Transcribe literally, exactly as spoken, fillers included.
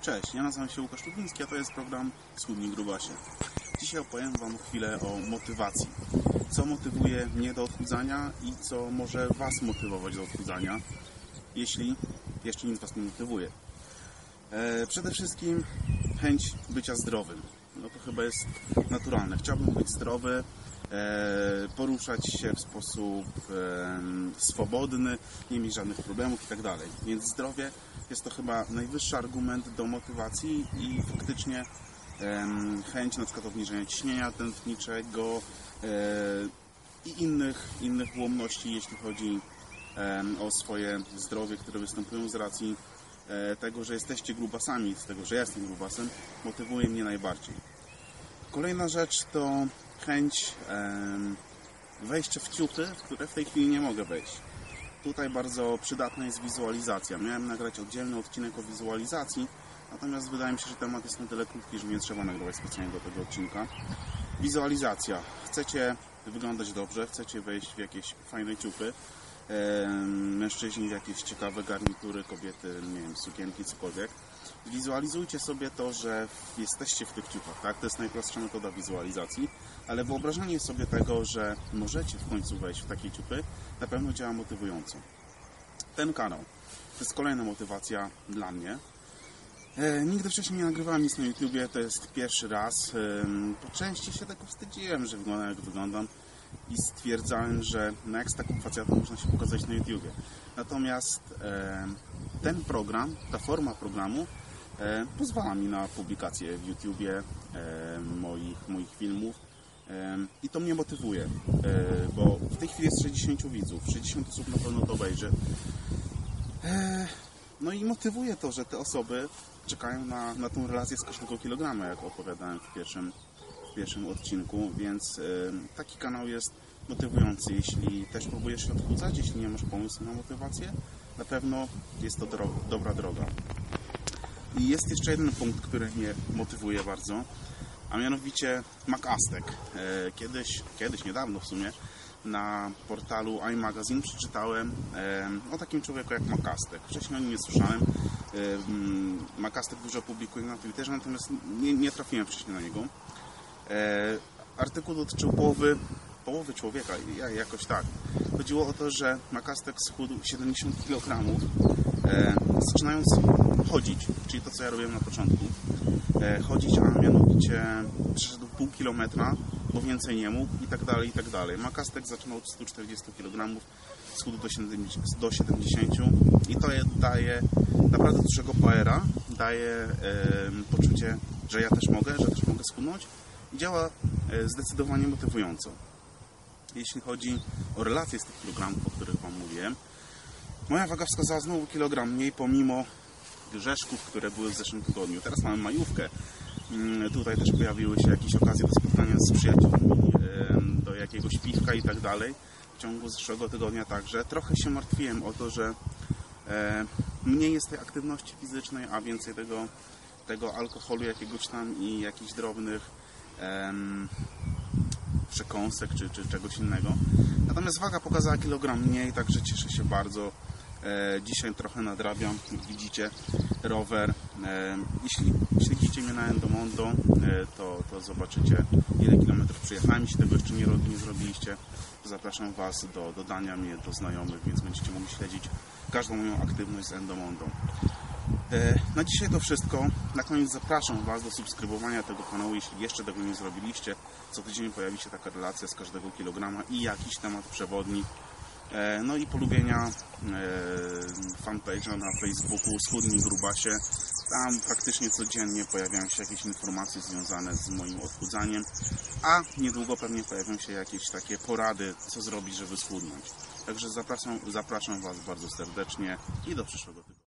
Cześć, ja nazywam się Łukasz Lubiński, a to jest program Schudnij Grubasie. Dzisiaj opowiem Wam chwilę o motywacji. Co motywuje mnie do odchudzania i co może Was motywować do odchudzania, jeśli jeszcze nic Was nie motywuje. E, przede wszystkim chęć bycia zdrowym. No to chyba jest naturalne. Chciałbym być zdrowy, e, poruszać się w sposób e, swobodny, nie mieć żadnych problemów i tak dalej. Więc zdrowie jest to chyba najwyższy argument do motywacji i faktycznie e, chęć na przykład obniżenia ciśnienia tętniczego e, i innych, innych ułomności, jeśli chodzi e, o swoje zdrowie, które występują z racji e, tego, że jesteście grubasami, z tego, że ja jestem grubasem, motywuje mnie najbardziej. Kolejna rzecz to chęć e, wejścia w ciuchy, w które w tej chwili nie mogę wejść. Tutaj bardzo przydatna jest wizualizacja. Miałem nagrać oddzielny odcinek o wizualizacji, natomiast wydaje mi się, że temat jest na tyle krótki, że nie trzeba nagrywać specjalnie do tego odcinka. Wizualizacja. Chcecie wyglądać dobrze, chcecie wejść w jakieś fajne ciuchy, e, mężczyźni w jakieś ciekawe garnitury, kobiety, nie wiem, sukienki, cokolwiek. Wizualizujcie sobie to, że jesteście w tych ciuchach, tak? To jest najprostsza metoda wizualizacji, ale wyobrażenie sobie tego, że możecie w końcu wejść w takie ciuchy, na pewno działa motywująco. Ten kanał to jest kolejna motywacja dla mnie. E, nigdy wcześniej nie nagrywałem nic na YouTubie, to jest pierwszy raz. E, po części się tego wstydziłem, że wyglądam jak wyglądam i stwierdzałem, że no jak z taką facjatą można się pokazać na YouTubie. Natomiast e, ten program, ta forma programu e, pozwala mi na publikację w YouTubie e, moich, moich filmów e, i to mnie motywuje, e, bo w tej chwili jest sześćdziesięciu widzów, sześćdziesiąt osób na pewno to obejrzy. E, no i motywuje to, że te osoby czekają na, na tą relację z każdego kilograma, jak opowiadałem w pierwszym, w pierwszym odcinku, więc e, taki kanał jest motywujący. Jeśli też próbujesz się odchudzać, jeśli nie masz pomysłu na motywację, na pewno jest to dro dobra droga. I jest jeszcze jeden punkt, który mnie motywuje bardzo, a mianowicie McAstek. E, kiedyś, kiedyś, niedawno w sumie, na portalu iMagazine przeczytałem e, o takim człowieku jak McAstek. Wcześniej o nim nie słyszałem. E, McAstek dużo publikuje na Twitterze, natomiast nie, nie trafiłem wcześniej na niego. E, artykuł dotyczył połowy, połowy człowieka, jakoś tak. Chodziło o to, że McAstek schudł siedemdziesiąt kilogramów, e, zaczynając chodzić, czyli to, co ja robiłem na początku. E, chodzić, a mianowicie przeszedł pół kilometra, bo więcej nie mógł i tak dalej, i tak dalej. McAstek zaczynał od stu czterdziestu kilogramów, schudł do siedemdziesięciu i to daje naprawdę dużego powera, daje e, poczucie, że ja też mogę, że też mogę schudnąć i działa e, zdecydowanie motywująco. Jeśli chodzi o relacje z tych kilogramów, o których Wam mówiłem, moja waga wskazała znowu kilogram mniej, pomimo grzeszków, które były w zeszłym tygodniu. Teraz mamy majówkę. Tutaj też pojawiły się jakieś okazje do spotkania z przyjaciółmi, do jakiegoś piwka i tak dalej. W ciągu zeszłego tygodnia także. Trochę się martwiłem o to, że mniej jest tej aktywności fizycznej, a więcej tego, tego alkoholu jakiegoś tam i jakichś drobnych em, przekąsek czy, czy czegoś innego. Natomiast waga pokazała kilogram mniej, także cieszę się bardzo. E, dzisiaj trochę nadrabiam, jak widzicie, rower. E, jeśli śledzicie mnie na Endomondo, e, to, to zobaczycie, ile kilometrów przejechałem. Jeśli tego jeszcze nie, nie zrobiliście, to zapraszam Was do dodania mnie do znajomych, więc będziecie mogli śledzić każdą moją aktywność z Endomondo. E, na dzisiaj to wszystko. Na koniec zapraszam Was do subskrybowania tego kanału, jeśli jeszcze tego nie zrobiliście. Co tydzień pojawi się taka relacja z każdego kilograma i jakiś temat przewodni. E, no i polubienia e, fanpage'a na Facebooku Schudnij Grubasie. Tam praktycznie codziennie pojawiają się jakieś informacje związane z moim odchudzaniem, a niedługo pewnie pojawią się jakieś takie porady, co zrobić, żeby schudnąć. Także zapraszam, zapraszam Was bardzo serdecznie i do przyszłego tygodnia.